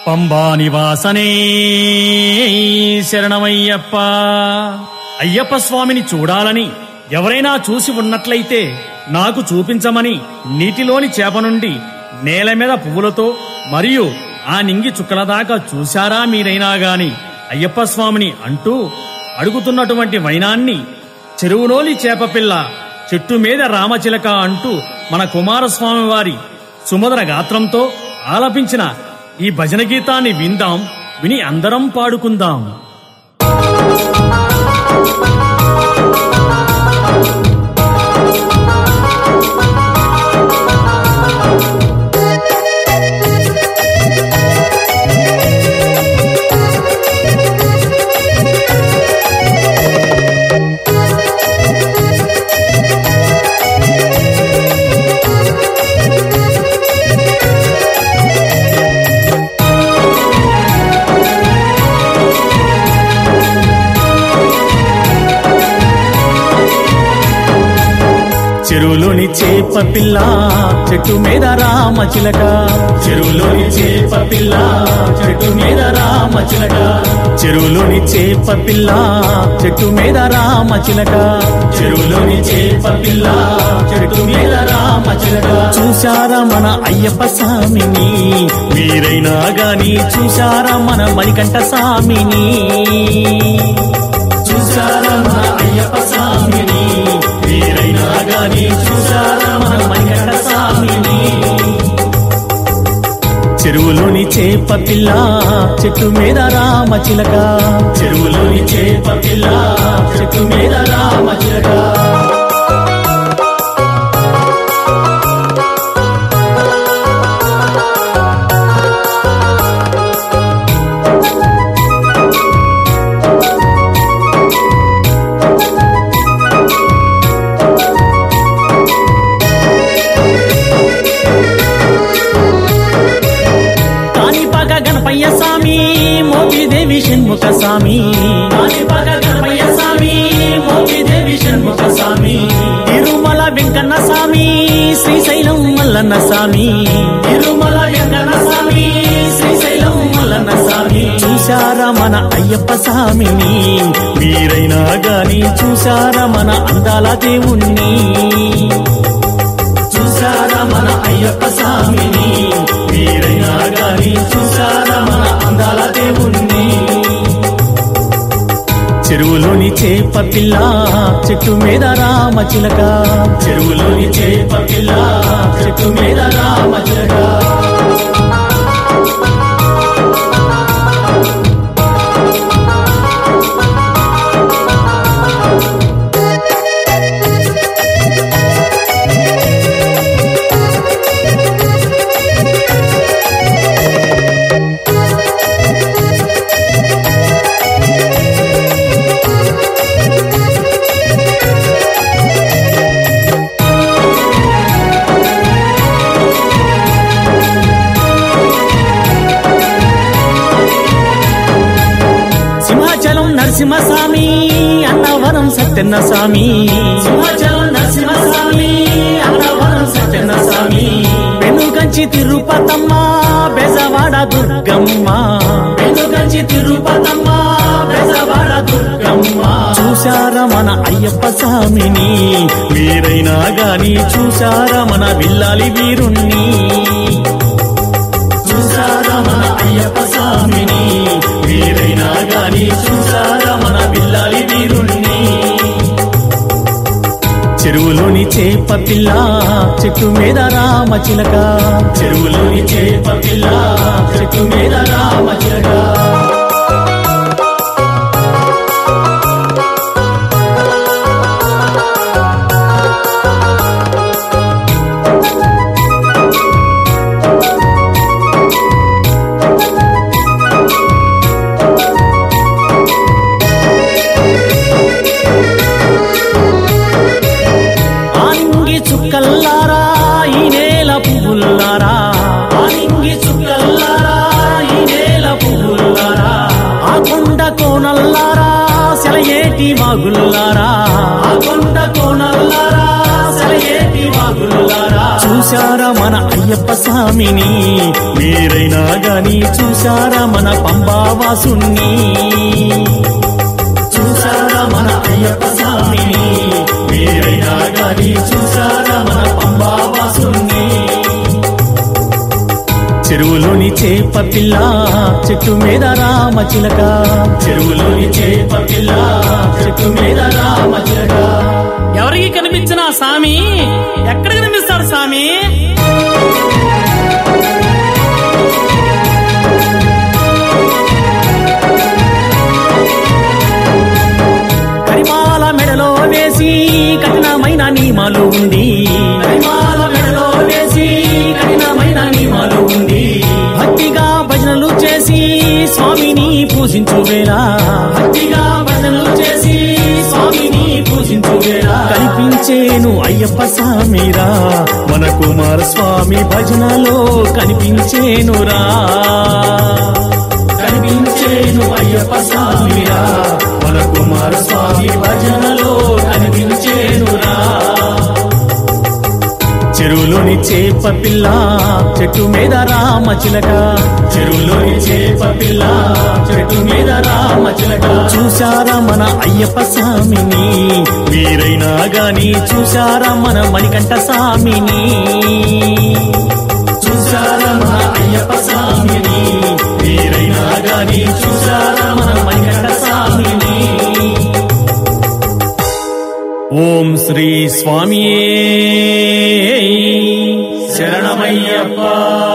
పంబా నివాసనే శరణమయ్యప్ప. అయ్యప్ప స్వామిని చూడాలని ఎవరైనా చూసి ఉన్నట్లయితే నాకు చూపించమని నీటిలోని చేప నుండి నేల మీద పువ్వులతో మరియు ఆ నింగి చుక్కల దాకా చూశారా మీరైనా గాని అయ్యప్ప స్వామిని అంటూ అడుగుతున్నటువంటి వైనాన్ని చెరువులోని చేపపిల్ల చెట్టు మీద రామచిలక అంటూ మన కుమారస్వామి వారి సుమధుర గాత్రంతో ఆలపించిన ఈ భజన గీతాన్ని విందాం, విని అందరం పాడుకుందాం. చెరువులోని చేప పిల్ల చెట్టు మీద రామచిలక, చెరువులోని చేప పిల్ల చెట్టు మీద రామచిలక, చెరువులోని చేప పిల్ల చెట్టు మీద రామచిలక, చెరువులోని చేప పిల్ల చెట్టు మీద రామచిలక. చూశారా మన అయ్యప్ప స్వామిని మీరైనా గాని, చూశారా మన మణికంఠ స్వామిని, చూశారా మన అయ్యప్ప స్వామిని మీరైనా గాని, చూశారా మన మణికంఠ స్వామిని. చెరువులోని చేప పిల్ల చెట్టు మీద రామచిలక, చెరువులోని చేప పిల్ల చెట్టు మీద రామచిలక. గణపయ్య స్వామి మోపిదేవి షణ్ముఖ స్వామి, కాణిపాక గణపయ్య స్వామి మోపిదేవి షణ్ముఖ స్వామి, తిరుమల వెంకన్న స్వామి శ్రీశైలం మల్లన్న స్వామి, తిరుమల వెంకన్న స్వామి శ్రీశైలం మల్లన్న స్వామి. చూశారా మన అయ్యప్ప స్వామిని మీరైనా గాని, చూశారా మన అందాల దేవుణ్ణి, చూశారా మన అయ్యప్ప స్వామిని మీరైనా గాని, చూశారా మన అందాల దేవుణ్ణి. చెరువులోని చేప పిల్ల చెట్టు మీద రామచిలక, చెరువులోని చేప పిల్ల చెట్టు మీద రామచిలక. నరసింహస్వామి అన్నవరం సత్యన్న స్వామి, సింహాచలం నరసింహస్వామి అన్నవరం సత్యన్న స్వామి, వెనుకంచి తిరుపతమ్మ బెజవాడ దుర్గమ్మ, వెనుకంచి తిరుపతమ్మ బెజవాడ దుర్గమ్మ. చూశారా మన అయ్యప్ప స్వామిని మీరైనా గాని, చూశారా మన విల్లాలి వీరుణ్ణి, చూశారా మన అయ్యప్ప స్వామిని మీరైనా గాని, చూశారా మన విల్లాలి వీరుణ్ణి. చెరువులోని చేప పిల్ల చెట్టు మీద రామచిలక, చెరువులోని చేప పిల్ల చెట్టు మీద రామచిలక. చుక్కల్లారా ఈ నేల పువ్వుల్లారా, ఆనింగి చుక్కల్లారా అయ్యప్ప స్వామిని మీరైనా గాని చూశారా మన పంబావాసుని చూశారా మన అయ్యప్ప స్వామిని మీరైనా గాని చూశారా మన పంబావాసుని చెరువులోని చేప పిల్ల చెట్టు మీద రామ చిలక చెరువులోని చేప పిల్ల చెట్టు మీద రామ చిలక ఎవరికి కనిపించిన స్వామి ఎక్కడ కనిపిస్తాడు స్వామి? కరిమాల మెడలో వేసి కఠినమైన నియమాలు ఉంది కరిమాల మెడలో వేసి కఠినమైన నియమాలు ఉంది భక్తిగా భజనలు చేసి స్వామిని పూజించు వేళ భక్తిగా భజనలు చేసి స్వామిని పూజించు వేళ కనిపించేను అయ్యప్ప స్వామిరా మన కుమార స్వామి భజనలో కనిపించేనురా కనిపించేను అయ్యప్ప స్వామిరా మన కుమార స్వామి భజనలో కనిపించేనురా చెరువులోని చేప పిల్ల చెట్టు మీద రామ చిలక చెరువులోని చేప పిల్ల చెట్టు మీద రామ చిలక చూశారా మన అయ్యప్ప స్వామిని మీరైనా గాని చూశారా మన మణికంఠ స్వామిని చూశారా మన అయ్యప్ప స్వామిని మీరైనా గాని చూశారా మన మణికంఠ స్వామిని ఓం శ్రీ స్వామియే శరణమయ్యప్ప.